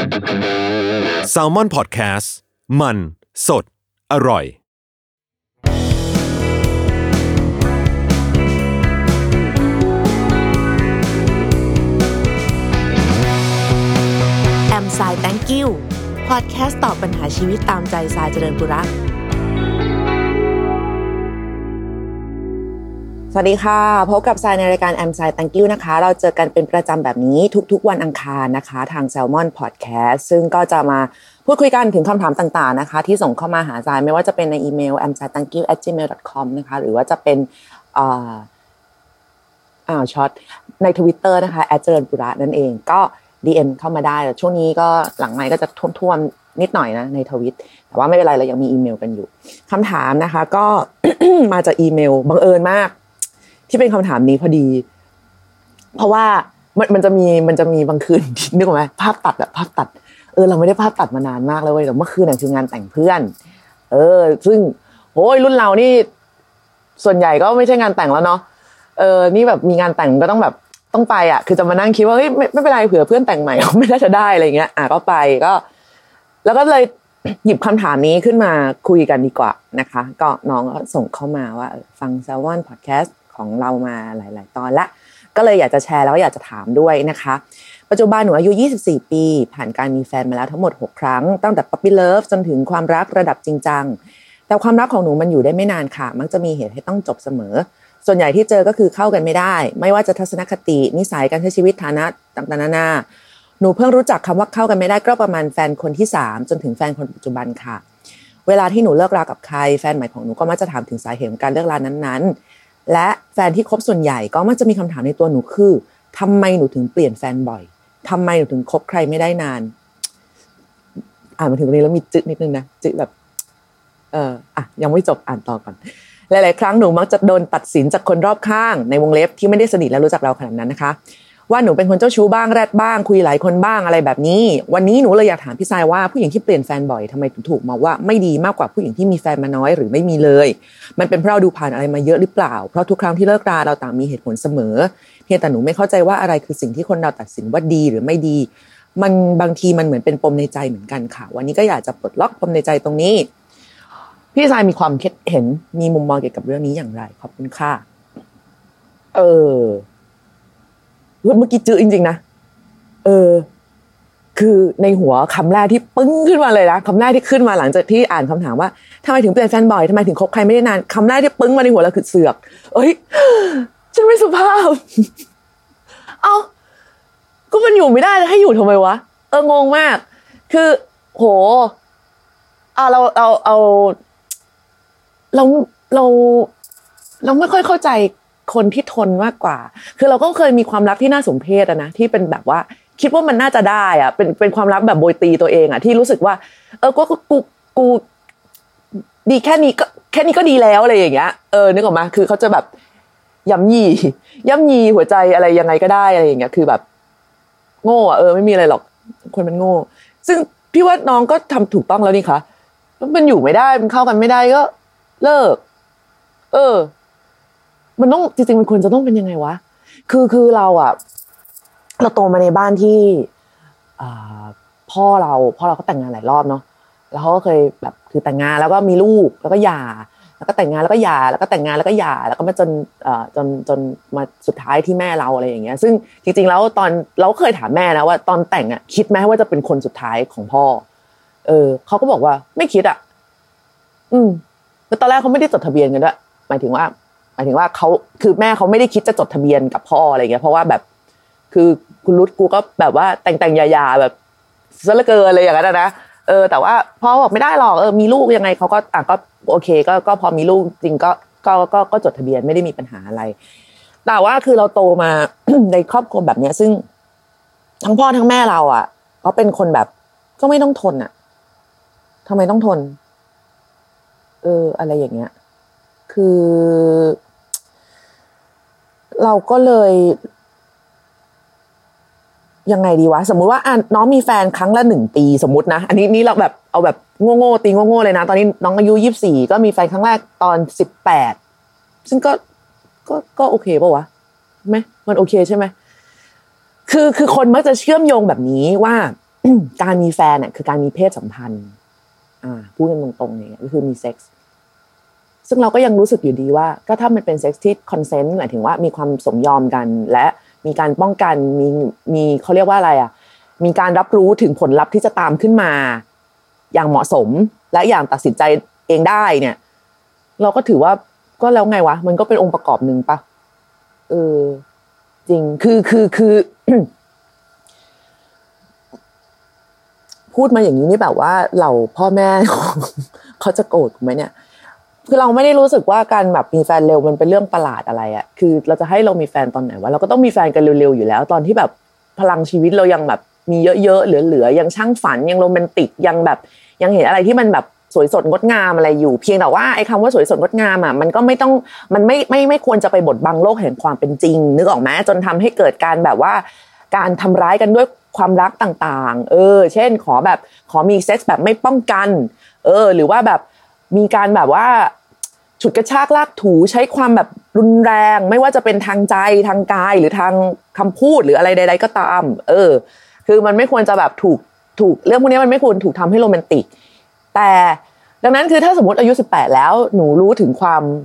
Salmon Podcast มันสดอร่อยแอมไซน์ Thank you พอดแคสต์ตอบปัญหาชีวิตตามใจทรายเจริญปุระสวัสดีค่ะพบกับทรายในรายการแอมไซน์ Thank you นะคะเราเจอกันเป็นประจำแบบนี้ทุกๆวันอังคารนะคะทาง Salmon Podcast ซึ่งก็จะมาพูดคุยกันถึงคำถามต่างๆนะคะที่ส่งเข้ามาหาทรายไม่ว่าจะเป็นในอีเมล amsaithankyou@gmail.com นะคะหรือว่าจะเป็นช็อตใน Twitter นะคะ @jalernpura นั่นเองก็DM เข้ามาได้แต่ช่วงนี้ก็หลังไมค์ก็จะท่วมๆนิดหน่อยนะในทวิตแต่ว่าไม่เป็นไรเรายังมีอีเมลกันอยู่คำถามนะคะก็ มาจากอีเมลบังเอิญมากที่เป็นคำถามนี้พอดีเพราะว่ามันจะมีบางคืนนึกออกไหมภาพตัดเราไม่ได้ภาพตัดมานานมากแล้วเว้ยแต่เมื่อคืนน่ะคืองานแต่งเพื่อนซึ่งโอ้ยรุ่นเรานี่ส่วนใหญ่ก็ไม่ใช่งานแต่งแล้วเนาะนี่แบบมีงานแต่งก็ต้องไปอ่ะคือจะมานั่งคิดว่าเฮ้ยไม่เป็นไรเผื่อเพื่อนแต่งใหม่เขาไม่น่าจะได้อะไรเงี้ยก็ไปก็แล้วก็เลยหยิบคำถามนี้ขึ้นมาคุยกันดีกว่านะคะก็น้องก็ส่งเข้ามาว่าฟัง Salmon Podcast ของเรามาหลายๆตอนละก็เลยอยากจะแชร์แล้วก็อยากจะถามด้วยนะคะปัจจุบันหนูอายุ24ปีผ่านการมีแฟนมาแล้วทั้งหมด6ครั้งตั้งแต่ Puppy Love จนถึงความรักระดับจริงจังแต่ความรักของหนูมันอยู่ได้ไม่นานค่ะมักจะมีเหตุให้ต้องจบเสมอส่วนใหญ่ที่เจอก็คือเข้ากันไม่ได้ไม่ว่าจะทัศนคตินิสัยการใช้ชีวิตฐานะต่างๆนานาหนูเพิ่งรู้จักคำว่าเข้ากันไม่ได้ก็ประมาณแฟนคนที่3จนถึงแฟนคนปัจจุบันค่ะเวลาที่หนูเลิกรากับใครแฟนใหม่ของหนูก็มักจะถามถึงสาเหตุของการเลิกรานั้นๆและแฟนที่คบส่วนใหญ่ก็มักจะมีคำถามในตัวหนูคือทำไมหนูถึงเปลี่ยนแฟนบ่อยทำไมหนูถึงคบใครไม่ได้นานมาถึงตรงนี้แล้วมีจึ๊กนิดนึงนะจึ๊กแบบยังไม่จบอ่านต่อก่อนหลายๆครั้งหนูมักจะโดนตัดสินจากคนรอบข้างในวงเล็บที่ไม่ได้สนิทและรู้จักเราขนาดนั้นนะคะว่าหนูเป็นคนเจ้าชู้บ้างแรดบ้างคุยหลายคนบ้างอะไรแบบนี้วันนี้หนูเลยอยากถามพี่ทรายว่าผู้หญิงที่เปลี่ยนแฟนบ่อยทำไมถึงถูกมองว่าไม่ดีมากกว่าผู้หญิงที่มีแฟนมาน้อยหรือไม่มีเลยมันเป็นเพราะเราดูผ่านอะไรมาเยอะหรือเปล่าเพราะทุกครั้งที่เลิกราเราต่างมีเหตุผลเสมอเพียงแต่หนูไม่เข้าใจว่าอะไรคือสิ่งที่คนเราตัดสินว่าดีหรือไม่ดีมันบางทีมันเหมือนเป็นปมในใจเหมือนกันค่ะวันนี้ก็อยากจะปลดล็อกปมในใจตรงนี้พี่ทรายมีความคิดเห็นมีมุมมองเกี่ยวกับเรื่องนี้อย่างไรขอบคุณค่ะเมื่อกี้จื้อจริงๆนะคือในหัวคำแรกที่ปึ้งขึ้นมาเลยนะคำแรกที่ขึ้นมาหลังจากที่อ่านคำถามว่าทำไมถึงเปลี่ยนแฟนบ่อยทำไมถึงคบใครไม่ได้นานคำแรกที่ปึ้งมาในหัวเราคือเสือกฉันไม่สุภาพก็มันอยู่ไม่ได้ให้อยู่ทำไมวะงงมากคือโหเราไม่ค่อยเข้าใจคนที่ทนมากกว่าคือเราก็เคยมีความรักที่น่าสมเพชนะที่เป็นแบบว่าคิดว่ามันน่าจะได้อะเป็นความรักแบบโบยตีตัวเองอะที่รู้สึกว่ากูดีแค่นี้ก็ดีแล้วอะไรอย่างเงี้ยนึกออกมั้ยคือเขาจะแบบย่ำยีหัวใจอะไรยังไงก็ได้อะไรอย่างเงี้ยคือแบบโง่อะไม่มีอะไรหรอกคนมันโง่ซึ่งพี่ว่าน้องก็ทำถูกต้องแล้วนี่คะมันอยู่ไม่ได้มันเข้ากันไม่ได้ก็เลิกมันต้องจริงๆมันควรจะต้องเป็นยังไงวะคือเราโตมาในบ้านที่พ่อเราก็แต่งงานหลายรอบเนาะแล้วเขาก็เคยแบบคือแต่งงานแล้วก็มีลูกแล้วก็หย่าแล้วก็แต่งงานแล้วก็หย่าแล้วก็แต่งงานแล้วก็หย่าแล้วก็มาจนมาสุดท้ายที่แม่เราอะไรอย่างเงี้ยซึ่งจริงๆแล้วตอนเราเคยถามแม่นะว่าตอนแต่งคิดไหมว่าจะเป็นคนสุดท้ายของพ่อเขาก็บอกว่าไม่คิดแล้วตอนแรกเขาไม่ได้จดทะเบียนกันด้วยหมายถึงว่าเขาคือแม่เขาไม่ได้คิดจะจดทะเบียนกับพ่ออะไรเงี้ยเพราะว่าแบบคือคุณรุดกูก็แบบว่าแต่งยาแบบซะเหลือเกินอะไรอย่างนั้นนะแต่ว่าพ่อบอกไม่ได้หรอกมีลูกยังไงเขาก็ก็โอเคก็พอมีลูกจริงก็จดทะเบียนไม่ได้มีปัญหาอะไรแต่ว่าคือเราโตมา ในครอบครัวแบบเนี้ยซึ่งทั้งพ่อทั้งแม่เราเขาเป็นคนแบบก็ไม่ต้องทนทำไมต้องทนอะไรอย่างเงี้ยคือเราก็เลยยังไงดีวะสมมุติว่าน้องมีแฟนครั้งละ1ปีสมมุตินะอันนี้เราแบบเอาแบบโง่ๆตีโง่ๆเลยนะตอนนี้น้องอายุ24ก็มีแฟนครั้งแรกตอน18ซึ่งก็โอเคป่ะวะมั้ยมันโอเคใช่มั้ยคือคนมักจะเชื่อมโยงแบบนี้ว่าการมีแฟนเนี่ยคือการมีเพศสัมพันธ์พูดกันตรงๆเนี่ยก็คือมีเซ็กส์ซึ่งเราก็ยังรู้สึกอยู่ดีว่าก็ถ้ามันเป็นเซ็กส์ที่คอนเซนต์หมายถึงว่ามีความสมยอมกันและมีการป้องกันมีเขาเรียกว่าอะไรมีการรับรู้ถึงผลลัพธ์ที่จะตามขึ้นมาอย่างเหมาะสมและอย่างตัดสินใจเองได้เนี่ยเราก็ถือว่าก็แล้วไงวะมันก็เป็นองค์ประกอบนึงปะจริงคือ พูดมาอย่างนี้นี่แบบว่าเหล่าพ่อแม่เขาจะโกรธไหมเนี่ยคือเราไม่ได้รู้สึกว่าการแบบมีแฟนเร็วมันเป็นเรื่องประหลาดอะไรอ่ะคือเราจะให้เรามีแฟนตอนไหนวะเราก็ต้องมีแฟนกันเร็วๆอยู่แล้วตอนที่แบบพลังชีวิตเรายังแบบมีเยอะๆเหลือๆยังช่างฝันยังโรแมนติกยังแบบยังเห็นอะไรที่มันแบบสวยสดงดงามอะไรอยู่เพียงแต่ว่าไอ้คำว่าสวยสดงดงามอ่ะมันก็ไม่ต้องมันไม่ควรจะไปบดบังโลกแห่งความเป็นจริงนึกออกไหมจนทำให้เกิดการแบบว่าการทำร้ายกันด้วยความรักต่างๆเช่นขอมีเซ็กส์แบบไม่ป้องกันหรือว่าแบบมีการแบบว่าฉุดกระชากลากถูใช้ความแบบรุนแรงไม่ว่าจะเป็นทางใจทางกายหรือทางคำพูดหรืออะไรใดๆก็ตามคือมันไม่ควรจะแบบถูกเรื่องพวกนี้มันไม่ควรถูกทำให้โรแมนติกแต่ดังนั้นคือถ้าสมมติอายุ18แล้วหนูรู้ถึง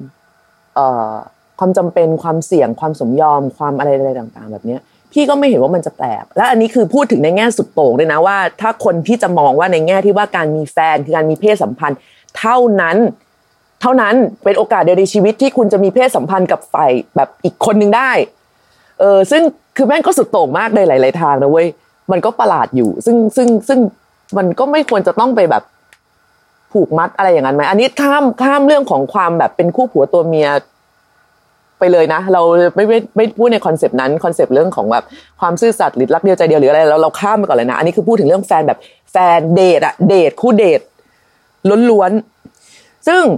ความจำเป็นความเสี่ยงความสมยอมความอะไรต่างๆแบบนี้พี่ก็ไม่เห็นว่ามันจะแปลกและอันนี้คือพูดถึงในแง่สุดโต่งด้วยนะว่าถ้าคนที่จะมองว่าในแง่ที่ว่าการมีแฟนคือการมีเพศสัมพันธ์เท่านั้นเป็นโอกาสเดียวในชีวิตที่คุณจะมีเพศสัมพันธ์กับฝ่ายแบบอีกคนนึงได้ซึ่งคือแม่งก็สุดโต่งมากในหลายๆทางนะเว้ยมันก็ประหลาดอยู่ซึ่งมันก็ไม่ควรจะต้องไปแบบผูกมัดอะไรอย่างนั้นไหมอันนี้ข้ามเรื่องของความแบบเป็นคู่ผัวตัวเมียไปเลยนะเราไม่พูดในคอนเซปต์นั้นคอนเซปต์เรื่องของแบบความซื่อสัตย์หรือรักเดียวใจเดียวหรืออะไรเราข้ามไปก่อนเลยนะอันนี้คือพูดถึงเรื่องแฟนแบบแฟนเดทคู่เดทล้วนๆซึ่ง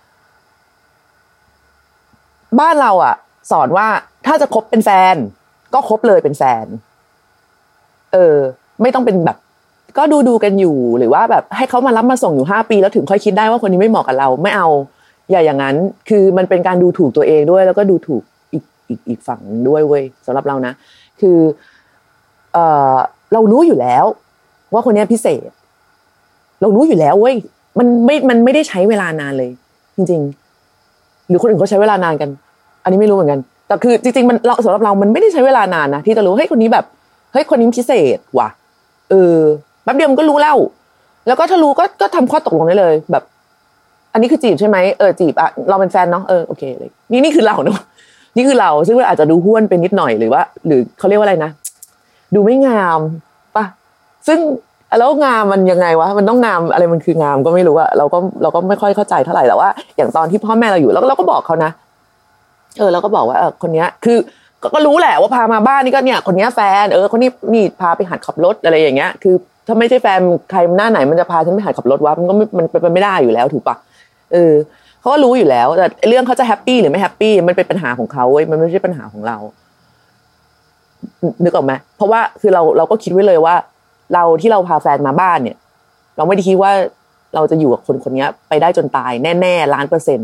บ้านเราสอนว่าถ้าจะคบเป็นแฟนก็คบเลยเป็นแฟนไม่ต้องเป็นแบบก็ดูกันอยู่หรือว่าแบบให้เขามารับมาส่งอยู่5 ปีแล้วถึงค่อยคิดได้ว่าคนนี้ไม่เหมาะกับเราไม่เอาอย่าอย่างนั้นคือมันเป็นการดูถูกตัวเองด้วยแล้วก็ดูถูกอีกฝั่งด้วยเว้ยสำหรับเรานะคือเรารู้อยู่แล้วว่าคนนี้พิเศษเรารู้อยู่แล้วเว้ยมันไม่ได้ใช้เวลานานเลยจริงๆหรือคนอื่นเขาใช้เวลานานกันอันนี้ไม่รู้เหมือนกันแต่คือจริงๆมันเราสำหรับเรามันไม่ได้ใช้เวลานานนะที่จะรู้เฮ้ยคนนี้แบบเฮ้ยคนนี้พิเศษว่ะแป๊บเดียวมันก็รู้แล้วก็ถ้ารู้ก็ทำข้อตกลงได้เลยแบบอันนี้คือจีบใช่ไหมจีบเราเป็นแฟนเนาะโอเคเลยนี่คือเราเนาะนี่คือเราซึ่งมันอาจจะดูห้วนไปนิดหน่อยหรือว่าหรือเขาเรียกว่าอะไรนะดูไม่งามป่ะซึ่งแล้วงามมันยังไงวะมันต้องงามอะไรมันคืองามก็ไม่รู้อะเราก็ไม่ค่อยเข้าใจเท่าไหร่แต่ว่าอย่างตอนที่พ่อแม่เราอยู่เราก็บอกเขานะเราก็บอกว่าคนเนี้ยคือก็รู้แหละว่าพามาบ้านนี่ก็เนี่ยคนนี้แฟนคนนี้นี่พาไปหัดขับรถอะไรอย่างเงี้ยคือถ้าไม่ใช่แฟนใครหน้าไหนมันจะพาฉันไปหัดขับรถวะมันเป็นไม่ได้อยู่แล้วถูกปะเขาก็รู้อยู่แล้วแต่เรื่องเขาจะแฮปปี้หรือไม่แฮปปี้มันเป็นปัญหาของเขาเว้ยมันไม่ใช่ปัญหาของเรานึกออกไหมเพราะว่าคือเราก็คิดไว้เลยว่าเราที่เราพาแฟนมาบ้านเนี่ยเราไม่ได้คิดว่าเราจะอยู่กับคนนี้ไปได้จนตายแน่ๆ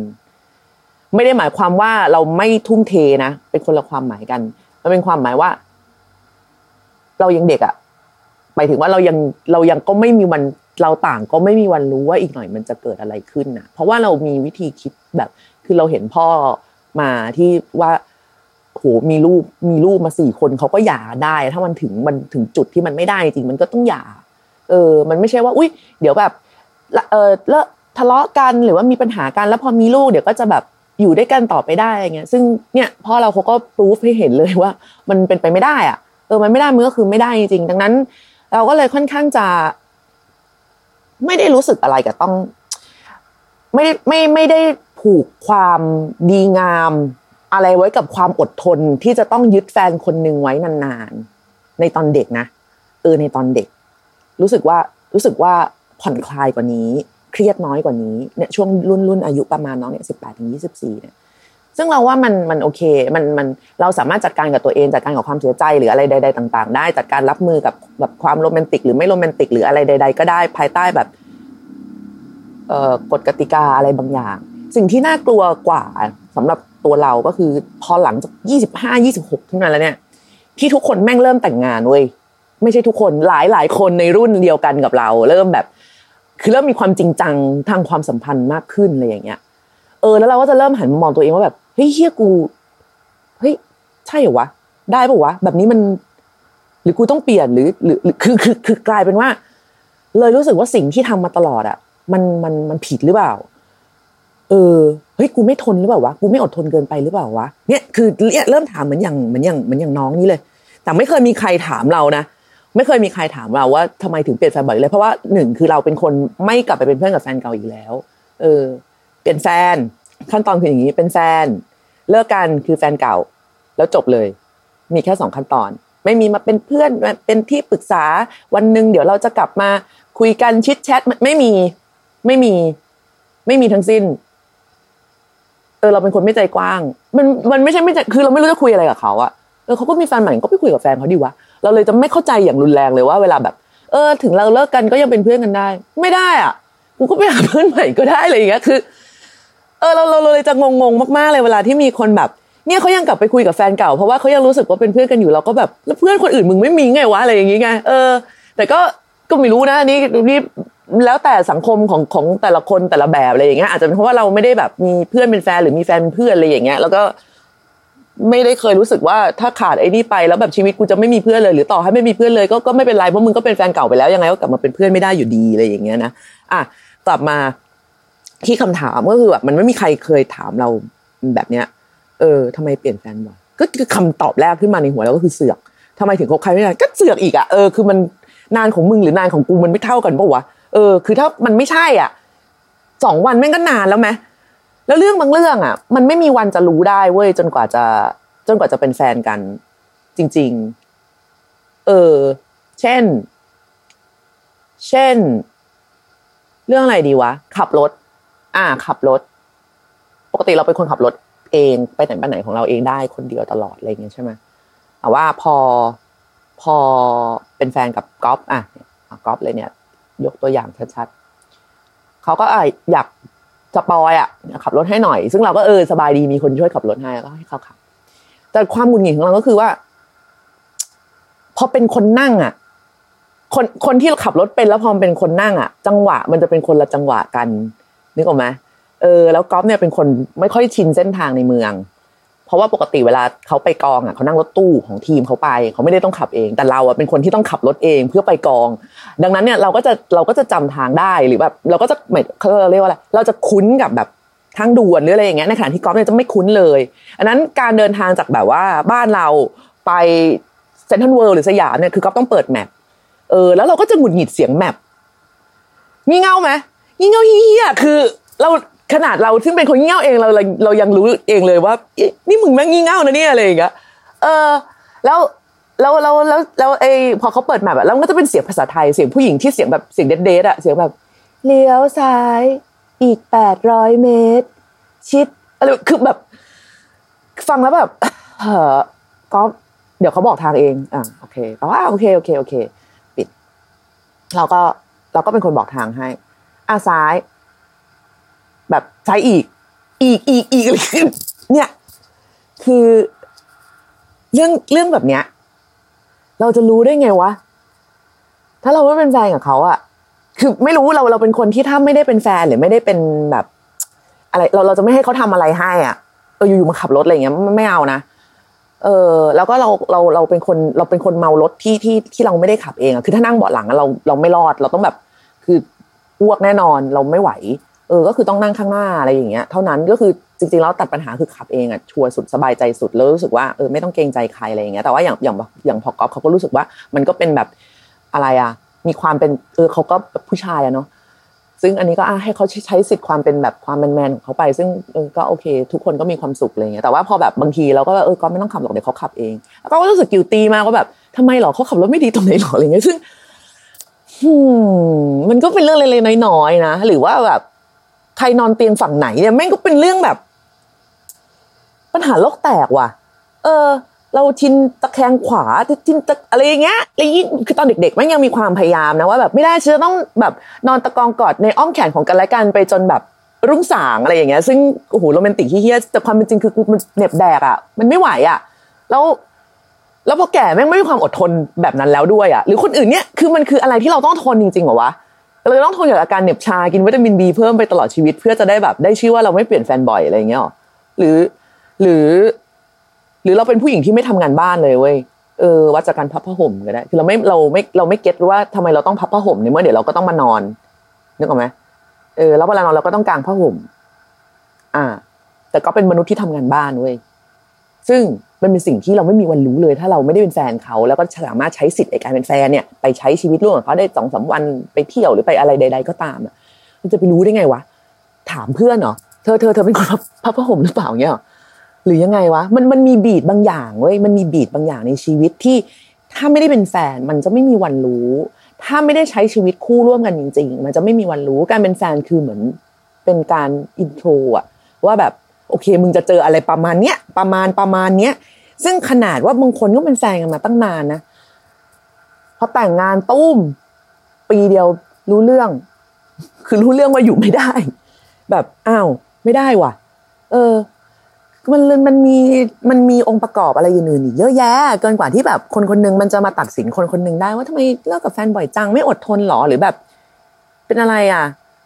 1,000,000%ไม่ได้หมายความว่าเราไม่ทุ่มเทนะเป็นคนละความหมายกันมันเป็นความหมายว่าเรายังเด็กหมายถึงว่าเรายังก็ไม่มีวันเราต่างก็ไม่มีวันรู้ว่าอีกหน่อยมันจะเกิดอะไรขึ้นนะเพราะว่าเรามีวิธีคิดแบบคือเราเห็นพ่อมาที่ว่าโหมีลูกมา4 คนเขาก็หย่าได้ถ้ามันถึงจุดที่มันไม่ได้จริงมันก็ต้องหย่ามันไม่ใช่ว่าอุ๊ยเดี๋ยวแบบเลิกทะเลาะกันหรือว่ามีปัญหากันแล้วพอมีลูกเดี๋ยวก็จะแบบอยู่ด้วยกันต่อไปได้อะไรเงี้ยซึ่งเนี่ยพ่อเราเขาก็พรูฟให้เห็นเลยว่ามันเป็นไปไม่ได้มันไม่ได้มันก็คือไม่ได้จริงๆดังนั้นเราก็เลยค่อนข้างจะไม่ได้รู้สึกอะไรกับต้องไม่ได้ผูกความดีงามอะไรไว้กับความอดทนที่จะต้องยึดแฟนคนนึงไว้นานๆในตอนเด็กนะในตอนเด็กรู้สึกว่าผ่อนคลายกว่านี้เครียดน้อยกว่านี้เนี่ยช่วงรุ่นอายุประมาณน้องเนี่ย18-24เนี่ยซึ่งเราว่ามันโอเคมันเราสามารถจัดการกับตัวเองจัดการกับความเสียใจหรืออะไรใดๆต่างๆได้จัดการรับมือกับแบบความโรแมนติกหรือไม่โรแมนติกหรืออะไรใดๆก็ได้ภายใต้แบบกฎกติกาอะไรบางอย่างสิ่งที่น่ากลัวกว่าสำหรับตัวเราก็คือพอหลังจาก25-26เท่านั้นแล้วเนี่ยที่ทุกคนแม่งเริ่มแต่งงานเว้ยไม่ใช่ทุกคนหลายคนในรุ่นเดียวกันกับเราเริ่มแบบคือเริ่มมีความจริงจังทางความสัมพันธ์มากขึ้นอะไรอย่างเงี้ยแล้วเราก็จะเริ่มหันมามองตัวเองว่าแบบเฮ้ยเฮียกูเฮ้ยใช่เหรอวะได้ป่ะวะแบบนี้มันหรือกูต้องเปลี่ยนหรือคือกลายเป็นว่าเลยรู้สึกว่าสิ่งที่ทำมาตลอดอ่ะมันผิดหรือเปล่าเฮ้ยกูไม่ทนหรือเปล่าวะกูไม่อดทนเกินไปหรือเปล่าวะเนี่ยคือเริ่มถามเหมือนอย่างน้องนี่เลยแต่ไม่เคยมีใครถามเรานะไม่เคยมีใครถามเราว่าทำไมถึงเปลี่ยนแฟนบ่อยเลยเพราะว่าหนึ่งคือเราเป็นคนไม่กลับไปเป็นเพื่อนกับแฟนเก่าอีกแล้วเปลี่ยนแฟนขั้นตอนคืออย่างนี้เป็นแฟนเลิกกันคือแฟนเก่าแล้วจบเลยมีแค่2ขั้นตอนไม่มีมาเป็นเพื่อนเป็นที่ปรึกษาวันนึงเดี๋ยวเราจะกลับมาคุยกันชิดแชทไม่มีทั้งสิ้นเราเป็นคนไม่ใจกว้างมันไม่ใช่คือเราไม่รู้จะคุยอะไรกับเขาอะเขาก็มีแฟนใหม่ก็ไปคุยกับแฟนเขาดีวะเราเลยจะไม่เข้าใจอย่างรุนแรงเลยว่าเวลาแบบถึงเราเลิกกันก็ยังเป็นเพื่อนกันได้ไม่ได้อ่ะกูก็ไปหาเพื่อนใหม่ก็ได้อะไรอย่างเงี้ยคือเราเลยจะงงมากๆเลยเวลาที่มีคนแบบเนี่ยเขายังกลับไปคุยกับแฟนเก่าเพราะว่าเขายังรู้สึกว่าเป็นเพื่อนกันอยู่เราก็แบบแล้วเพื่อนคนอื่นมึงไม่มีไงวะอะไรอย่างงี้ไงแต่ก็ไม่รู้นะนี่แล้วแต่สังคมของแต่ละคนแต่ละแบบอะไรอย่างเงี้ยอาจจะเป็นเพราะว่าเราไม่ได้แบบมีเพื่อนเป็นแฟนหรือมีแฟนเป็นเพื่อนอะไรอย่างเงี้ยแล้วก็ไม่ได้เคยรู้สึกว่าถ้าขาดไอ้นี่ไปแล้วแบบชีวิตกูจะไม่มีเพื่อนเลยหรือต่อให้ไม่มีเพื่อนเลยก็ไม่เป็นไรเพราะมึงก็เป็นแฟนเก่าไปแล้วยังไงก็กลับมาเป็นเพื่อนไม่ได้อยู่ดีอะไรอย่างเงี้ยนะกลับมาที่คำถามก็คือแบบมันไม่มีใครเคยถามเราแบบเนี้ยทำไมเปลี่ยนแฟนบ่อยก็คือคำตอบแรกขึ้นมาในหัวเราก็คือเสือกทำไมถึงคบใครไม่ได้ก็เสือกอีกอ่ะคือมันนานของมึงหรือนานของกูมันไม่เท่ากันปะวะคือถ้ามันไม่ใช่อ่ะ2 วันแม่งก็นานแล้วไหมแล้วเรื่องบางเรื่องอ่ะมันไม่มีวันจะรู้ได้เว้ยจนกว่าจะเป็นแฟนกันจริงๆเช่นเรื่องอะไรดีวะขับรถขับรถปกติเราเป็นคนขับรถเองไปไหนมาไหนของเราเองได้คนเดียวตลอดอะไรอย่างเงี้ยใช่ไหมแต่ว่าพอเป็นแฟนกับก๊อฟก๊อฟเลยเนี่ยยกตัวอย่างชัดๆเขาก็อยากสปอยขับรถให้หน่อยซึ่งเราก็สบายดีมีคนช่วยขับรถให้ก็ให้เขาขับแต่ความหงุดหงิดของเราก็คือว่าพอเป็นคนนั่งคนที่ขับรถเป็นแล้วพอเป็นคนนั่งจังหวะมันจะเป็นคนละจังหวะกันนึกออกไหมแล้วก๊อฟเนี่ยเป็นคนไม่ค่อยชินเส้นทางในเมืองเพราะว่าปกติเวลาเขาไปกองเขานั่งรถตู้ของทีมเขาไปเขาไม่ได้ต้องขับเองแต่เราเป็นคนที่ต้องขับรถเองเพื่อไปกองดังนั้นเนี่ยเราก็จะจำทางได้หรือแบบเราก็จะเขาเรียกว่าอะไรเราจะคุ้นกับแบบทางด่วนหรืออะไรอย่างเงี้ยในขณะที่ก๊อฟเนี่ยจะไม่คุ้นเลยอันนั้นการเดินทางจากแบบว่าบ้านเราไปเซ็นทรัลเวิลด์หรือสยามเนี่ยคือก๊อฟต้องเปิดแมปแล้วเราก็จะหงุดหงิดเสียงแมปงี่เง่าไหมงี่เง่าเฮี้ยคือเราขนาดเราซึ่งเป็นคนงี่เง่าเองเรายังรู้เองเลยว่านี่มึงแม่งงี่เง่านะเนี่ยอะไรอย่างเงี้ยแล้วพอเขาเปิดแมปแล้วมันก็จะเป็นเสียงภาษาไทยเสียงผู้หญิงที่เสียงแบบเสียงเด็ดเสียงแบบเลี้ยวซ้ายอีก800 เมตรชิดอะไรคือแบบฟังแล้วแบบก็เดี๋ยวเขาบอกทางเองโอเคโอเคปิดเราก็เป็นคนบอกทางให้ซ้ายแบบซ้ายอีกอะไรขึ้นเนี่ยคือเรื่องแบบเนี้ยเราจะรู้ได้ไงวะถ้าเราไม่เป็นแฟนกับเขาคือไม่รู้เราเป็นคนที่ถ้าไม่ได้เป็นแฟนหรือไม่ได้เป็นแบบอะไรเราจะไม่ให้เขาทำอะไรให้อยู่ๆมาขับรถอะไรอย่างเงี้ยไม่เอานะแล้วก็เราเป็นคนเมารถที่เราไม่ได้ขับเองคือถ้านั่งเบาะหลังเราไม่รอดเราต้องแบบคืออ้วกแน่นอนเราไม่ไหวก็คือต้องนั่งข้างหน้าอะไรอย่างเงี้ยเท่านั้นก็คือจริงๆแล้วตัดปัญหาคือขับเองชัวร์สุดสบายใจสุดแล้วรู้สึกว่าไม่ต้องเกรงใจใครอะไรอย่างเงี้ยแต่ว่าอย่างพอก๊อฟเขาก็รู้สึกว่ามันก็เป็นแบบอะไรมีความเป็นเขาก็แบบผู้ชายเนาะซึ่งอันนี้ก็ให้เขาใช้สิทธิ์ความเป็นแบบความแมนๆของเขาไปซึ่งก็โอเคทุกคนก็มีความสุขอะไรเงี้ยแต่ว่าพอแบบบางทีเราก็ก็ไม่ต้องขับหรอกเดี๋ยวเขาขับเองแล้วก็รู้สึกกิลตี้มากว่าแบบทำไมหรอเขาขับรถไม่ดีตรงไหนหรออะไรเงี้ยซึ่งมันก็เป็นเรื่องเล็กๆน้อยๆนะหรือว่าแบบใครนอนเตียงฝั่งไหนเนี่ยแม่งก็เป็นเรื่องแบบปัญหาโลกแตกว่ะเราชินตะแคงขวาชินอะไรอย่างเงี้ยแล้วยิ่งคือตอนเด็กๆมันยังมีความพยายามนะว่าแบบไม่ได้ฉันจะต้องแบบนอนตะกองกอดในอ้อมแขนของกันและกันไปจนแบบรุ่งสางอะไรอย่างเงี้ยซึ่งโอ้โหโรแมนติกเฮี้ยแต่ความเป็นจริงคือมันเหน็บแดกมันไม่ไหวแล้วแล้วพอแก่แม่งไม่มีความอดทนแบบนั้นแล้วด้วยอ่ะหรือคนอื่นเนี่ยคือมันคืออะไรที่เราต้องทนจริงๆเหรอวะเราต้องทนกับอาการเหน็บชากินวิตามินบีเพิ่มไปตลอดชีวิตเพื่อจะได้แบบได้ชื่อว่าเราไม่เปลี่ยนแฟนบ่อยอะไรอย่างเงี้ยหรอหรือเราเป็นผู้หญิงที่ไม่ทำงานบ้านเลยเว้ยวัดจากการพับผ้าห่มก็ได้คือเราไม่เก็ตว่าทำไมเราต้องพับผ้าห่มในเมื่อเดี๋ยวเราก็ต้องมานอนนึกออกไหมแล้วเวลานอนเราก็ต้องกางผ้าห่มแต่ก็เป็นมนุษย์ที่ทำงานบ้านเว้ยซึ่งมันเป็นสิ่งที่เราไม่มีวันรู้เลยถ้าเราไม่ได้เป็นแฟนเขาแล้วก็สามารถใช้สิทธิ์ในการเป็นแฟนเนี่ยไปใช้ชีวิตร่วมกับเขาได้ 2-3 วันไปเที่ยวหรือไปอะไรใดๆก็ตามอ่ะมันจะไปรู้ได้ไงวะถามเพื่อนเหรอเธอเป็นคนพับผ้าห่มหรือเปล่าเงี้ยหรือยังไงวะมันมีบีทบางอย่างเว้ยมันมีบีทบางอย่างในชีวิตที่ถ้าไม่ได้เป็นแฟนมันจะไม่มีวันรู้ถ้าไม่ได้ใช้ชีวิตคู่ร่วมกันจริงๆมันจะไม่มีวันรู้การเป็นแฟนคือเหมือนเป็นการอินโทรอ่ะว่าแบบโอเคมึงจะเจออะไรประมาณเนี้ยประมาณเนี้ยซึ่งขนาดว่าบางคนก็เป็นแฟนกันมาตั้งนานนะพอแต่งงานตุ้มปีเดียวรู้เรื่องว่าอยู่ไม่ได้แบบอ้าวไม่ได้ว่ะมันมีองค์ประกอบอะไรอื่นๆอีกเยอะแยะเกินกว่าที่แบบคนนึงมันจะมาตัดสินคนนึงได้ว่าทำไมเลิกกับแฟนบ่อยจังไม่อดทนหรอหรือแบบเป็นอะไรอ่ะ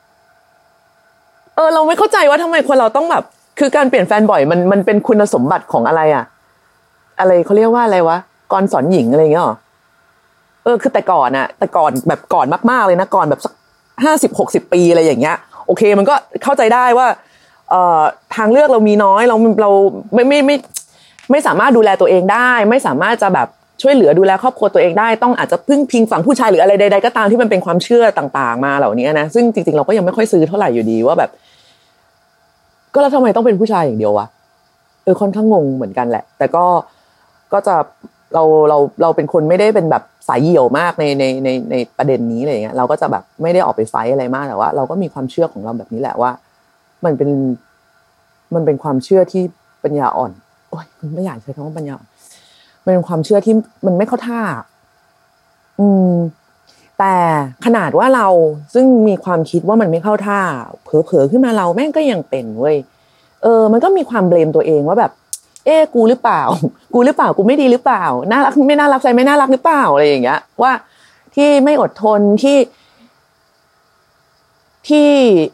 เราไม่เข้าใจว่าทำไมคนเราต้องแบบคือการเปลี่ยนแฟนบ่อยมันเป็นคุณสมบัติของอะไรอ่ะอะไรเขาเรียกว่าอะไรวะกรสอนหญิงอะไรอย่างเงี้ยหรอคือแต่ก่อนแบบก่อนมากๆเลยนะก่อนแบบสัก50-60 ปีอะไรอย่างเงี้ยโอเคมันก็เข้าใจได้ว่าทางเลือกเรามีน้อยเราไม่สามารถดูแลตัวเองได้ไม่สามารถจะแบบช่วยเหลือดูแลครอบครัวตัวเองได้ต้องอาจจะพึ่งพิงฝั่งผู้ชายหรืออะไรใดๆก็ตามที่มันเป็นความเชื่อต่างๆมาเหล่านี้นะซึ่งจริงๆเราก็ยังไม่ค่อยซื้อเท่าไหร่อยู่ดีว่าแบบก็แล้วทำไมต้องเป็นผู้ชายอย่างเดียววะค่อนข้างงงเหมือนกันแหละแต่ก็จะเราเป็นคนไม่ได้เป็นแบบสายเหี่ยวมากในประเด็นนี้อะไรอย่างเงี้ยเราก็จะแบบไม่ได้ออกไปไฟท์อะไรมากแต่ว่าเราก็มีความเชื่อของเราแบบนี้แหละว่ามันเป็นความเชื่อที่ปัญญาอ่อนโอ๊ยไม่อยากใช้คำว่าปัญญามันเป็นความเชื่อที่มันไม่เข้าท่าแต่ขนาดว่าเราซึ่งมีความคิดว่ามันไม่เข้าท่าเผลอๆขึ้นมาเราแม่งก็ยังเป็นเว้ยมันก็มีความเบลมตัวเองว่าแบบกูหรือเปล่ากูไม่ดีหรือเปล่าน่ารักไม่น่ารักใจไม่น่ารักหรือเปล่าอะไรอย่างเงี้ยว่าที่ไม่อดทนที่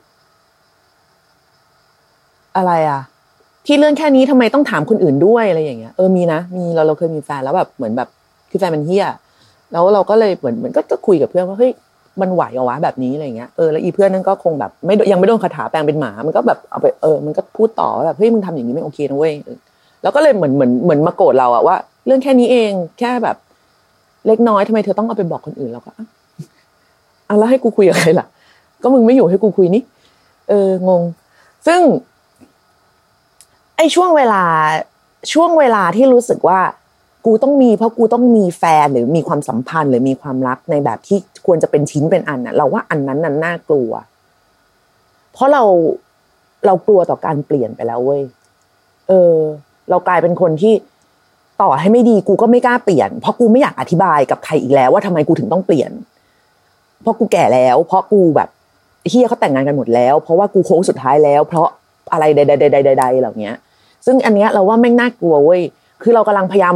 อะไรอ่ะที่เรื่องแค่นี้ทำไมต้องถามคนอื่นด้วยอะไรอย่างเงี้ยมีนะมีเราเคยมีแฟนแล้วแบบเหมือนแบบคือแฟนมันเหี้ยแล้วเราก็เลยเหมือนก็คุยกับเพื่อนว่าเฮ้ยมันไหวเหรอวะแบบนี้อะไรอย่างเงี้ยแล้วอีเพื่อนนั่นก็คงแบบยังไม่โดนคาถาแปลงเป็นหมามันก็แบบเอาไปมันก็พูดต่อว่าแบบเฮ้ยมึงทำอย่างนี้ไม่โอเคนะเว้ยแล้วก็เลยเหมือนมาโกรธเราอะว่าเรื่องแค่นี้เองแค่แบบเล็กน้อยทำไมเธอต้องเอาไปบอกคนอื่นเราก็เอาแล้วให้กูคุยกับใครล่ะก็มึงไม่อยู่ให้กูคุยนี่งงซึ่งไอ้ช่วงเวลาที่รู้สึกว่ากูต้องมีเพราะกูต้องมีแฟนหรือมีความสัมพันธ์หรือมีความรักในแบบที่ควรจะเป็นชิ้นเป็นอันน่ะเราว่าอันนั้นน่ากลัวเพราะเรากลัวต่อการเปลี่ยนไปแล้วเว้ยเรากลายเป็นคนที่ต่อให้ไม่ดีกูก็ไม่กล้าเปลี่ยนเพราะกูไม่อยากอธิบายกับใครอีกแล้วว่าทำไมกูถึงต้องเปลี่ยนเพราะกูแก่แล้วเพราะกูแบบเฮียเขาแต่งงานกันหมดแล้วเพราะว่ากูโค้งสุดท้ายแล้วเพราะอะไรใดๆๆๆเหล่านี้ซึ่งอันเนี้ยเราว่าแม่งน่ากลัวเว้ยคือเรากำลังพยายาม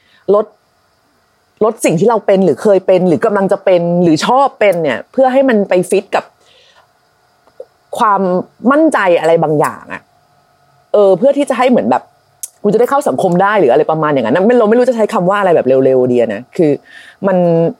ลดสิ่งที่เราเป็นหรือเคยเป็นหรือกำลังจะเป็นหรือชอบเป็นเนี่ยเพื่อให้มันไปฟิตกับความมั่นใจอะไรบางอย่างอ่ะเพื่อที่จะให้เหมือนแบบกูจะได้เข้าสังคมได้หรืออะไรประมาณอย่างนั้นเราไม่รู้จะใช้คำว่าอะไรแบบเร็วๆดีนะคือมัน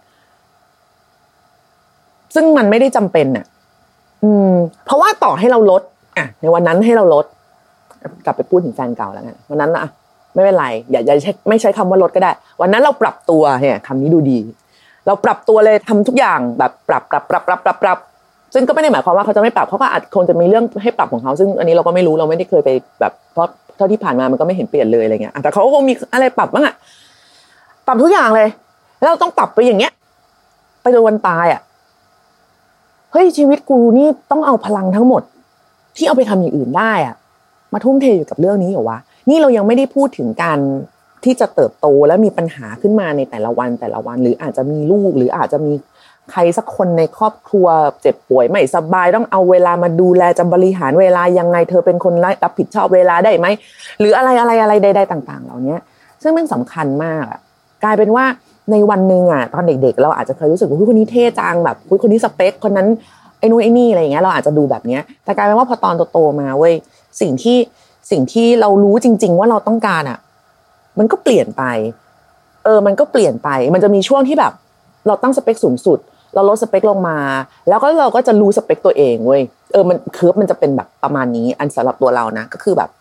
ซึ่งมันไม่ได้จำเป็นอ่ะเพราะว่าต่อให้เราลดในวันนั้นให้เราลดกลับไปพูดถึงแฟนเก่าแล้วกันวันนั้นนะไม่เป็นไรอย่าไม่ใช้คำว่าลดก็ได้วันนั้นเราปรับตัวเนี่ยคำนี้ดูดีเราปรับตัวเลยทำทุกอย่างแบบปรับซึ่งก็ไม่ได้หมายความว่าเขาจะไม่ปรับเขาก็อาจคงจะมีเรื่องให้ปรับของเขาซึ่งอันนี้เราก็ไม่รู้เราไม่ได้เคยไปแบบเพราะเท่าที่ผ่านมามันก็ไม่เห็นเปลี่ยนเลยอะไรเงี้ยแต่เขาก็คงมีอะไรปรับบ้างอะปรับทุกอย่างเลยแล้วเราต้องปรับไปอย่างเงี้ยไปจนวันตายอะเฮ้ยชีวิตกูนี่ต้องเอาพลังทั้งหมดที่เอาไปทำอย่างอื่นได้อะมาทุ่มเทอยู่กับเรื่องนี้เหรอวะนี่เรายังไม่ได้พูดถึงการที่จะเติบโตและมีปัญหาขึ้นมาในแต่ละวันหรืออาจจะมีลูกหรืออาจจะมีใครสักคนในครอบครัวเจ็บป่วยไม่สบายต้องเอาเวลามาดูแลจะบริหารเวลายังไงเธอเป็นคนรับผิดชอบเวลาได้ไหมหรืออะไรใดๆต่างๆเหล่านี้ซึ่งมันสำคัญมากอ่ะกลายเป็นว่าในวันนึงอ่ะตอนเด็กๆเราอาจจะเคยรู้สึกว่าคนนี้เท่จังแบบคนนี้สเปคคนนั้นไอ้นู่นไอ้นี่อะไรอย่างเงี้ยเราอาจจะดูแบบเนี้ยแต่กลายเป็นว่าพอตอนโตๆมาเว้ยสิ่งที่เรารู้จริงๆว่าเราต้องการอ่ะมันก็เปลี่ยนไปมันก็เปลี่ยนไปมันจะมีช่วงที่แบบเราตั้งสเปคสูงสุดเราลดสเปคลงมาแล้วก็เราก็จะรู้สเปคตัวเองเว้ยมันเคิร์ฟมันจะเป็นแบบประมาณนี้อันสำหรับตัวเรานะก็คือแบบ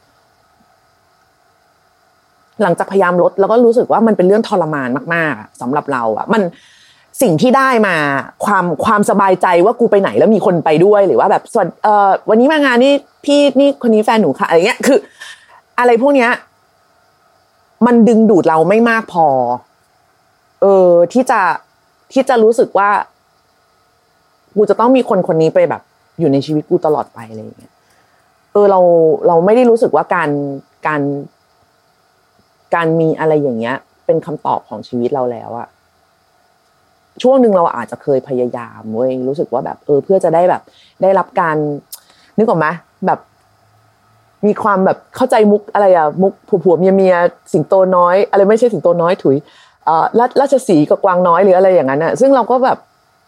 หลังจากพยายามลดแล้วก็รู้สึกว่ามันเป็นเรื่องทรมานมากๆสำหรับเราอ่ะมันสิ่งที่ได้มาความสบายใจว่ากูไปไหนแล้วมีคนไปด้วยหรือว่าแบบวันนี้มางานนี่พี่นี่คนนี้แฟนหนูค่ะอะไรเงี้ยคืออะไรพวกเนี้ยมันดึงดูดเราไม่มากพอที่จะรู้สึกว่ากูจะต้องมีคนนี้ไปแบบอยู่ในชีวิตกูตลอดไปอะไรอย่างเงี้ยเราไม่ได้รู้สึกว่าการมีอะไรอย่างเงี้ยเป็นคำตอบของชีวิตเราแล้วอะช่วงนึงเราอาจจะเคยพยายามเว้ยรู้สึกว่าแบบเพื่อจะได้แบบได้รับการนึกออกไหมแบบมีความแบบเข้าใจมุกอะไรอะมุกผัวเมียสิงโตน้อยอะไรไม่ใช่สิงโตน้อยถุยราชสีห์กับกวางน้อยหรืออะไรอย่างนั้นน่ะซึ่งเราก็แบบ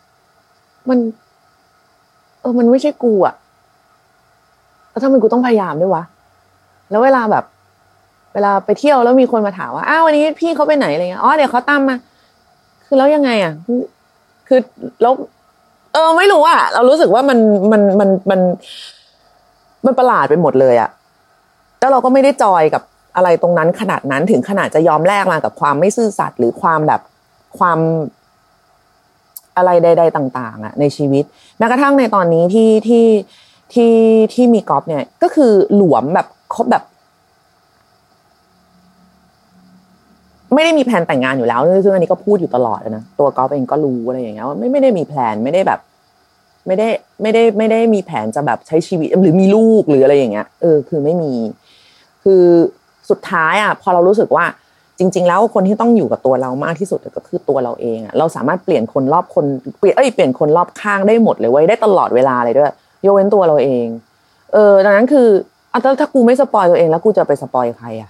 มันไม่ใช่กูอะแล้วทำไมกูต้องพยายามด้วยวะแล้วเวลาไปเที่ยวแล้วมีคนมาถามว่าอ้าววันนี้พี่เขาไปไหนอะไรเงี้ยอ๋อเดี๋ยวเขาตามมาคือแล้วยังไงอ่ะคือแล้วไม่รู้อ่ะเรารู้สึกว่ามันประหลาดไปหมดเลยอ่ะแล้วเราก็ไม่ได้จอยกับอะไรตรงนั้นขนาดนั้นถึงขนาดจะยอมแลกมากับความไม่ซื่อสัตย์หรือความแบบความอะไรใดๆต่างๆอ่ะในชีวิตแม้กระทั่งในตอนนี้ที่มีกอล์ฟเนี่ยก็คือหลวมแบบคบแบบไม่ได้มีแผนแต่งงานอยู่แล้วซึ่งอันนี้ก็พูดอยู่ตลอดนะตัวกอล์ฟเองก็รู้อะไรอย่างเงี้ยว่าไม่ได้มีแผนไม่ได้แบบไม่ได้มีแผนจะแบบใช้ชีวิตหรือมีลูกหรืออะไรอย่างเงี้ยคือไม่มีคือสุดท้ายอ่ะพอเรารู้สึกว่าจริงๆแล้วคนที่ต้องอยู่กับตัวเรามากที่สุดก็คือตัวเราเองอ่ะเราสามารถเปลี่ยนคนรอบเปลี่ยนคนรอบข้างได้หมดเลยเว้ยได้ตลอดเวลาเลยด้วยยกเว้นตัวเราเองดังนั้นคือถ้ากูไม่สปอยตัวเองแล้วกูจะไปสปอยใครอ่ะ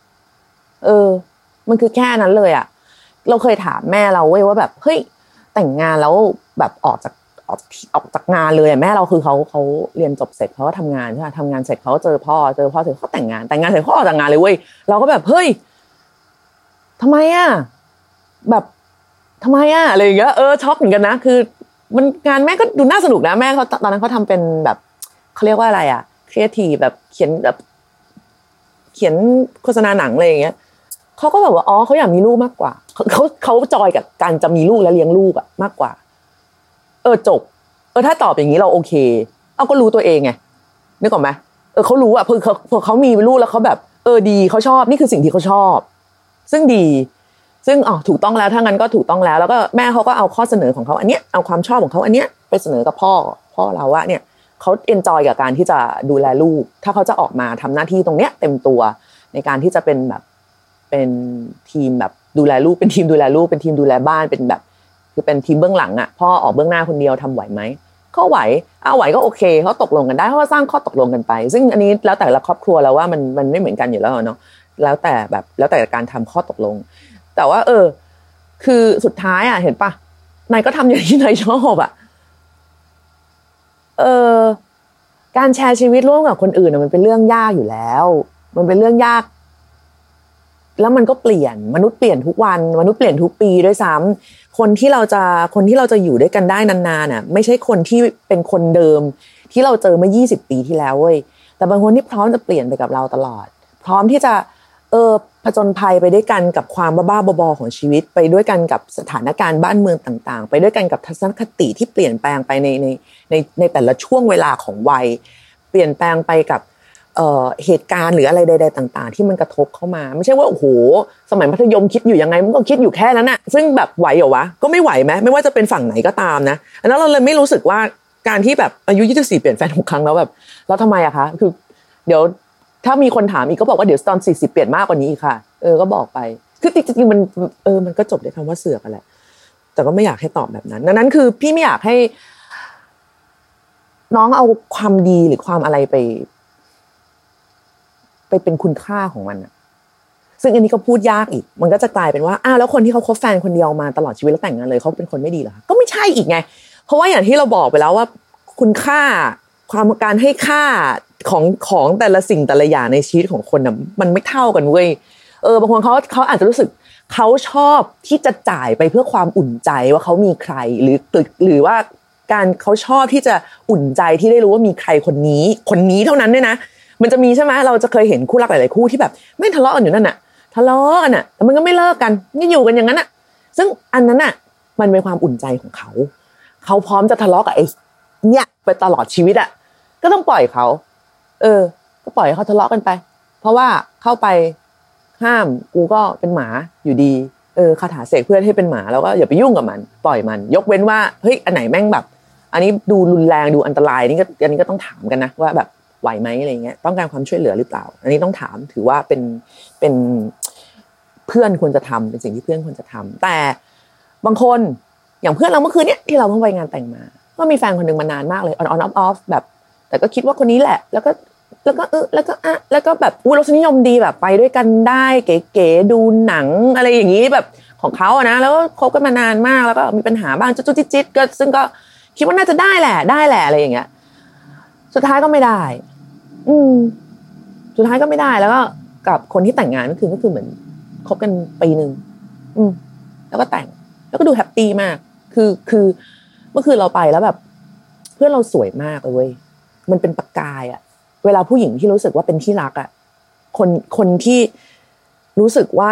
มันคือแค่นั้นเลยอ่ะเราเคยถามแม่เราเว้ยว่าแบบเฮ้ยแต่งงานแล้วแบบออกจากงานเลยแม่เราคือเขาเรียนจบเสร็จเขาก็ทำงานใช่ไหมทำงานเสร็จเขาเจอพ่อเสร็จเขาแต่งงานเสร็จเขาออกจากงานเลยเว้ยเราก็แบบเฮ้ยทำไมอ่ะแบบทำไมอ่ะอะไรอย่างเงี้ยช็อกเหมือนกันนะคือมันงานแม่ก็ดูน่าสนุกนะแม่เขาตอนนั้นเขาทำเป็นแบบเขาเรียกว่าอะไรอ่ะครีเอทีฟแบบเขียนโฆษณาหนังอะไรอย่างเงี้ยเขาก็แบบว่าเขาอยากมีลูกมากกว่าเขาจอยกับการจะมีลูกและเลี้ยงลูกอะมากกว่าจบถ้าตอบอย่างนี้เราโอเคก็รู้ตัวเองไงนึกออกไหมเขารู้อะพอเขามีลูกแล้วเขาแบบดีเขาชอบนี่คือสิ่งที่เขาชอบซึ่งดีซึ่งถูกต้องแล้วถ้างั้นก็ถูกต้องแล้วก็แม่เขาก็เอาข้อเสนอของเขาอันเนี้ยเอาความชอบของเขาอันเนี้ยไปเสนอกับพ่อเราว่าเนี่ยเขาเอนจอยกับการที่จะดูแลลูกถ้าเขาจะออกมาทำหน้าที่ตรงเนี้ยเต็มตัวในการที่จะเป็นแบบเป็นทีมแบบดูแลลูกเป็นทีมดูแลลูกเป็นทีมดูแลบ้านเป็นแบบคือเป็นทีมเบื้องหลังอ่ะพ่อออกเบื้องหน้าคนเดียวทำไหวไหมเขาไหวไหวก็โอเคเขาตกลงกันได้เขาก็สร้างข้อตกลงกันไปซึ่งอันนี้แล้วแต่ละครอบครัวแล้วว่ามันไม่เหมือนกันอยู่แล้วเนาะแล้วแต่การทำข้อตกลงแต่ว่าคือสุดท้ายอ่ะเห็นปะนายก็ทำอย่างที่นายชอบอ่ะการแชร์ชีวิตร่วมกับคนอื่นมันเป็นเรื่องยากอยู่แล้วมันเป็นเรื่องยากแล้วมันก็เปลี่ยนมนุษย์เปลี่ยนทุกวันมนุษย์เปลี่ยนทุกปีด้วยซ้ำคนที่เราจะอยู่ด้วยกันได้นานๆน่ะไม่ใช่คนที่เป็นคนเดิมที่เราเจอเมื่อ20 ปีที่แล้วเว้ยแต่บางคนที่พร้อมจะเปลี่ยนไปกับเราตลอดพร้อมที่จะผจญภัยไปด้วยกันกับความบ้าๆบอๆของชีวิตไปด้วยกันกับสถานการณ์บ้านเมืองต่างๆไปด้วยกันกับทัศนคติที่เปลี่ยนแปลงไปในแต่ละช่วงเวลาของวัยเปลี่ยนแปลงไปกับเหตุการณ์หรืออะไรใดๆต่างๆที่มันกระทบเข้ามาไม่ใช่ว่าโอ้โหสมัยมัธยมคิดอยู่ยังไงมันก็คิดอยู่แค่นั้นน่ะซึ่งแบบไหวเหรอวะก็ไม่ไหวไหมไม่ว่าจะเป็นฝั่งไหนก็ตามนะอันนั้นเราเลยไม่รู้สึกว่าการที่แบบอายุ24เปลี่ยนแฟน6 ครั้งแล้วแบบแล้วทำไมอะคะคือเดี๋ยวถ้ามีคนถามอีกก็บอกว่าเดี๋ยวตอน40เปลี่ยนมากกว่านี้อีกค่ะก็บอกไปคือจริงๆมันมันก็จบด้วยคำว่าเสือกกันแหละแต่ก็ไม่อยากให้ตอบแบบนั้นดังนั้นคือพี่ไม่อยากให้น้องเอาความดีหรือความอะไรไปเป็นคุณค่าของมันซึ่งอันนี้ก็พูดยากอีกมันก็จะกลายเป็นว่าอ้าวแล้วคนที่เขาคบแฟนคนเดียวมาตลอดชีวิตแล้วแต่งงานเลยเขาเป็นคนไม่ดีเหรอก็ไม่ใช่อีกไงเพราะว่าอย่างที่เราบอกไปแล้วว่าคุณค่าความการให้ค่าของแต่ละสิ่งแต่ละอย่างในชีวิตของคนน่ะมันไม่เท่ากันเว้ยบางคนเขาอาจจะรู้สึกเขาชอบที่จะจ่ายไปเพื่อความอุ่นใจว่าเขามีใครหรือว่าการเขาชอบที่จะอุ่นใจที่ได้รู้ว่ามีใครคนนี้เท่านั้นด้วยนะมันจะมีใช่ไหมเราจะเคยเห็นคู่รักหลายๆคู่ที่แบบไม่ทะเลาะกันอยู่นั่นน่ะทะเลาะกันน่ะแต่มันก็ไม่เลิกกันก็อยู่กันอย่างนั้นน่ะซึ่งอันนั้นน่ะมันเป็นความอุ่นใจของเขาพร้อมจะทะเลาะกับไอ้เนี่ยไปตลอดชีวิตอ่ะก็ต้องปล่อยเขาก็ปล่อยเขาทะเลาะกันไปเพราะว่าเข้าไปห้ามกูก็เป็นหมาอยู่ดีคาถาเสกเพื่อนให้เป็นหมาแล้วก็อย่าไปยุ่งกับมันปล่อยมันยกเว้นว่าเฮ้ยอันไหนแม่งแบบอันนี้ดูรุนแรงดูอันตรายอันนี้ก็ต้องถามกันนะว่าแบบไหวไหมอะไรเงี้ยต้องการความช่วยเหลือหรือเปล่าอันนี้ต้องถามถือว่าเป็นเพื่อนควรจะทำเป็นสิ่งที่เพื่อนควรจะทำแต่บางคนอย่างเพื่อนเราเมื่อคืนเนี้ยที่เราเพิ่งไปงานแต่งมาก็มีแฟนคนนึงมานานมากเลย on off แบบแต่ก็คิดว่าคนนี้แหละแล้วก็แบบรสนิยมดีแบบไปด้วยกันได้เก๋ๆดูหนังอะไรอย่างนี้แบบของเขาอะนะแล้วก็คบกันมานานมากแล้วก็มีปัญหาบ้างจุ๊ๆจิ๊ดๆก็ซึ่งก็คิดว่าน่าจะได้แหละอะไรอย่างเงี้ยสุดท้ายก็ไม่ได้สุดท้ายก็ไม่ได้แล้วก็กับคนที่แต่งงานก็คือเหมือนคบกันปีนึงแล้วก็แต่งแล้วก็ดูแฮปปี้มากคือเมื่อคืนเราไปแล้วแบบเพื่อนเราสวยมากเลยเว้ยมันเป็นประกายอะเวลาผู้หญิงที่รู้สึกว่าเป็นที่รักอ่ะคนที่รู้สึกว่า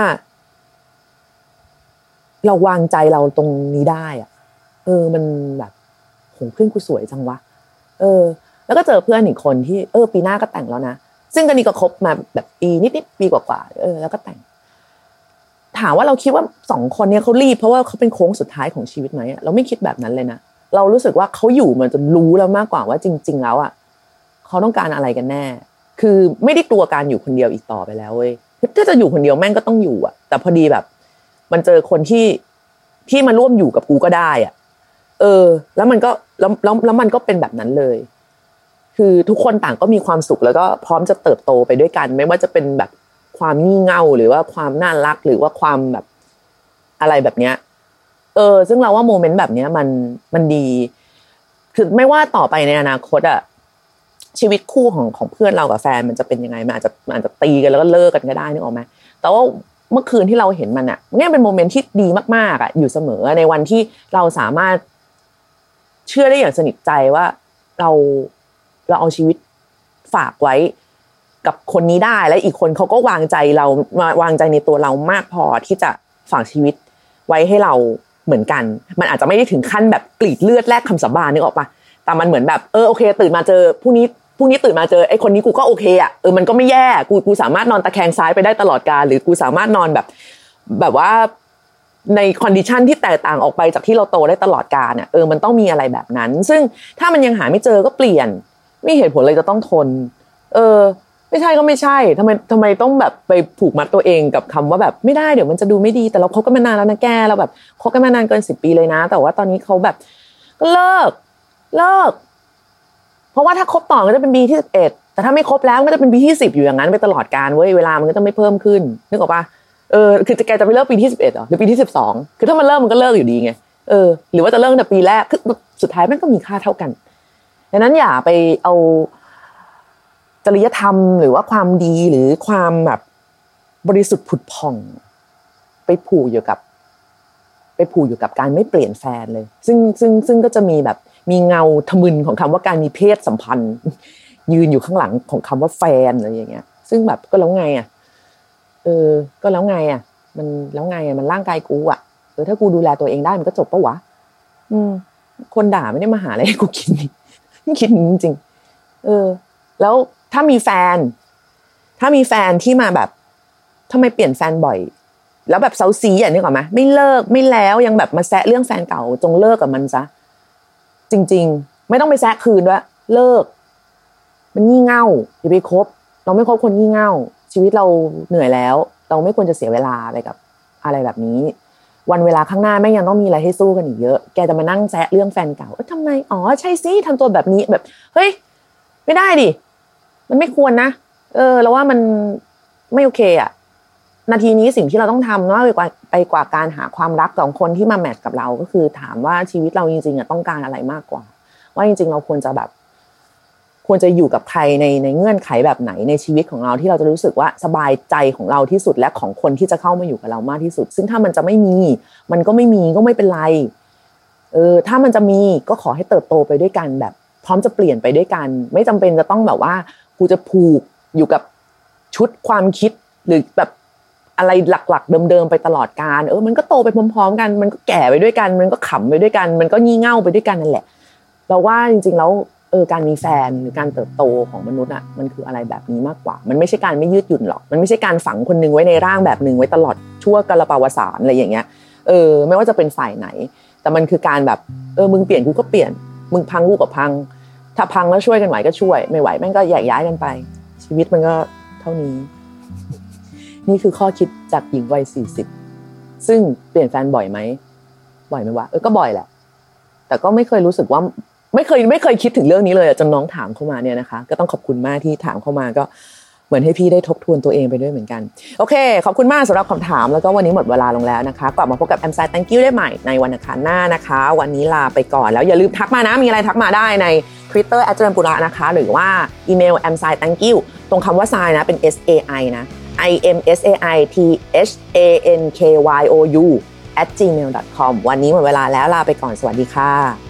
เราวางใจเราตรงนี้ได้อ่ะมันแบบโหเพื่อนกูสวยจังวะแล้วก็เจอเพื่อนอีกคนที่ปีหน้าก็แต่งแล้วนะซึ่งก็นี่ก็คบมาแบบปีนิดๆปีกว่าๆแล้วก็แต่งถามว่าเราคิดว่า2คนนี้เขารีบเพราะว่าเขาเป็นโค้งสุดท้ายของชีวิตไหมเราไม่คิดแบบนั้นเลยนะเรารู้สึกว่าเขาอยู่มาจนรู้แล้วมากกว่าว่าจริงๆแล้วอ่ะเขาต้องการอะไรกันแน่คือไม่ได้กลัวการอยู่คนเดียวอีกต่อไปแล้วเว้ยถ้าจะอยู่คนเดียวแม่งก็ต้องอยู่อ่ะแต่พอดีแบบมันเจอคนที่มาร่วมอยู่กับกูก็ได้อ่ะแล้วมันก็แล้วมันก็เป็นแบบนั้นเลยคือทุกคนต่างก็มีความสุขแล้วก็พร้อมจะเติบโตไปด้วยกันไม่ว่าจะเป็นแบบความงี่เง่าหรือว่าความน่ารักหรือว่าความแบบอะไรแบบเนี้ยซึ่งเราว่าโมเมนต์แบบเนี้ยมันดีคือไม่ว่าต่อไปในอนาคตอ่ะชีวิตคู่ของเพื่อนเรากับแฟนมันจะเป็นยังไงมันอาจจะตีกันแล้วก็เลิกกันก็ได้นึกออกไหมแต่ว่าเมื่อคืนที่เราเห็นมันอ่ะเนี่ยเป็นโมเมนต์ที่ดีมากๆอ่ะอยู่เสมอในวันที่เราสามารถเชื่อได้อย่างสนิทใจว่าเราเอาชีวิตฝากไว้กับคนนี้ได้และอีกคนเขาก็วางใจเราวางใจในตัวเรามากพอที่จะฝากชีวิตไว้ให้เราเหมือนกันมันอาจจะไม่ได้ถึงขั้นแบบกรีดเลือดแลกคำสาบานนึกออกปะแต่มันเหมือนแบบโอเคตื่นมาเจอพรุ่งนี้ตื่นมาเจอไอ้คนนี้กูก็โอเคอ่ะมันก็ไม่แย่กูสามารถนอนตะแคงซ้ายไปได้ตลอดกาลหรือกูสามารถนอนแบบว่าในคอนดิชันที่แตกต่างออกไปจากที่เราโตได้ตลอดกาลเนี่ยมันต้องมีอะไรแบบนั้นซึ่งถ้ามันยังหาไม่เจอก็เปลี่ยนไม่เหตุผลเลยจะต้องทนไม่ใช่ก็ไม่ใช่ทำไมต้องแบบไปผูกมัดตัวเองกับคำว่าแบบไม่ได้เดี๋ยวมันจะดูไม่ดีแต่เราคบกันมานานแล้วนะแกเราแบบคบกันมานานเกิน10 ปีเลยนะแต่ว่าตอนนี้เขาแบบก็เลิกเพราะว่าถ้าคบต่อก็จะเป็นปีที่11แต่ถ้าไม่คบแล้วก็จะเป็นปีที่10อยู่อย่างนั้นไปตลอดกาลเว้ยเวลามันก็จะไม่เพิ่มขึ้นนึกออกปะคือแกจะไปเลิกปีที่11หรอหรือปีที่12คือถ้ามันเลิกมันก็เลิกอยู่ดีไงหรือว่าจะเลิกแต่ปีแรกคือสุดท้ายมันก็มีค่าเท่ากันดังนั้นอย่าไปเอาจริยธรรมหรือว่าความดีหรือความแบบบริสุทธิ์ผุดผ่องไปผูกอยู่กับการไม่เปลี่ยนแฟนเลยซึ่งก็จะมีแบบมีเงาทะมึนของคำว่าการมีเพศสัมพันธ์ยืนอยู่ข้างหลังของคำว่าแฟนอะไรอย่างเงี้ยซึ่งแบบก็แล้วไงอ่ะก็แล้วไงอ่ะมันแล้วไงอ่ะมันร่างกายกูอ่ะถ้ากูดูแลตัวเองได้มันก็จบปะวะคนด่าไม่ได้มาหาอะไรให้กูกินนี่คิดจริงๆแล้วถ้ามีแฟนที่มาแบบทำไมเปลี่ยนแฟนบ่อยแล้วแบบเซาซีอ่ะนึกออกมั้ยไม่เลิกไม่แล้วยังแบบมาแซะเรื่องแฟนเก่าจงเลิกกับมันซะจริงๆไม่ต้องไปแซะคืนด้วยเลิกมันงี่เง่าอย่าไปคบเราไม่คบคนงี่เง่าชีวิตเราเหนื่อยแล้วเราไม่ควรจะเสียเวลาไปกับอะไรแบบนี้วันเวลาข้างหน้าไม่ยังต้องมีอะไรให้สู้กันอีกเยอะแกจะมานั่งแซะเรื่องแฟนเก่าทำไมใช่สิทำตัวแบบนี้แบบเฮ้ยไม่ได้ดิมันไม่ควรนะแล้วว่ามันไม่โอเคอ่ะนาทีนี้สิ่งที่เราต้องทำมากไปกว่าการหาความรักของคนที่มาแมทช์กับเราก็คือถามว่าชีวิตเราจริงๆต้องการอะไรมากกว่าว่าจริงๆเราควรจะอยู่กับใครในเงื่อนไขแบบไหนในชีวิตของเราที่เราจะรู้สึกว่าสบายใจของเราที่สุดและของคนที่จะเข้ามาอยู่กับเรามากที่สุดซึ่งถ้ามันจะไม่มีมันก็ไม่มีก็ไม่เป็นไรถ้ามันจะมีก็ขอให้เติบโตไปด้วยกันแบบพร้อมจะเปลี่ยนไปด้วยกันไม่จำเป็นจะต้องแบบว่ากูจะผูกอยู่กับชุดความคิดหรือแบบอะไรหลักๆเดิมๆไปตลอดกาลมันก็โตไปพร้อมๆกันมันก็แก่ไปด้วยกันมันก็ขำไปด้วยกันมันก็งี่เง่าไปด้วยกันนั่นแหละเราว่าจริงๆแล้วการมีแฟนหรือการเติบโตของมนุษย์อ่ะมันคืออะไรแบบนี้มากกว่ามันไม่ใช่การไม่ยืดหยุ่นหรอกมันไม่ใช่การฝังคนนึงไว้ในร่างแบบนึงไว้ตลอดชั่วกาลปวสานอะไรอย่างเงี้ยไม่ว่าจะเป็นฝ่ายไหนแต่มันคือการแบบมึงเปลี่ยนกูก็เปลี่ยนมึงพังกูก็พังถ้าพังแล้วช่วยกันไหวก็ช่วยไม่ไหวแม่งก็แยกย้ายกันไปชีวิตมันก็เท่านี้นี่คือข้อคิดจากหญิงวัย40ซึ่งเปลี่ยนแฟนบ่อยไหมบ่อยไหมวะก็บ่อยแหละแต่ก็ไม่เคยรู้สึกว่าไม่เคยคิดถึงเรื่องนี้เลยจนน้องถามเข้ามาเนี่ยนะคะก็ต้องขอบคุณมากที่ถามเข้ามาก็เหมือนให้พี่ได้ทบทวนตัวเองไปด้วยเหมือนกันโอเคขอบคุณมากสำหรับคำถามแล้วก็วันนี้หมดเวลาลงแล้วนะคะกลับมาพบกับ Amsai Thank You ได้ใหม่ในวันอังคารหน้านะคะวันนี้ลาไปก่อนแล้วอย่าลืมทักมานะมีอะไรทักมาได้ใน Twitter @jaranpura นะคะหรือว่าอีเมล amsaithankyou ตรงคำว่า sai นะเป็น SAI นะ imsaithankyou @gmail.com วันนี้หมดเวลาแล้วลาไปก่อนสวัสดีค่ะ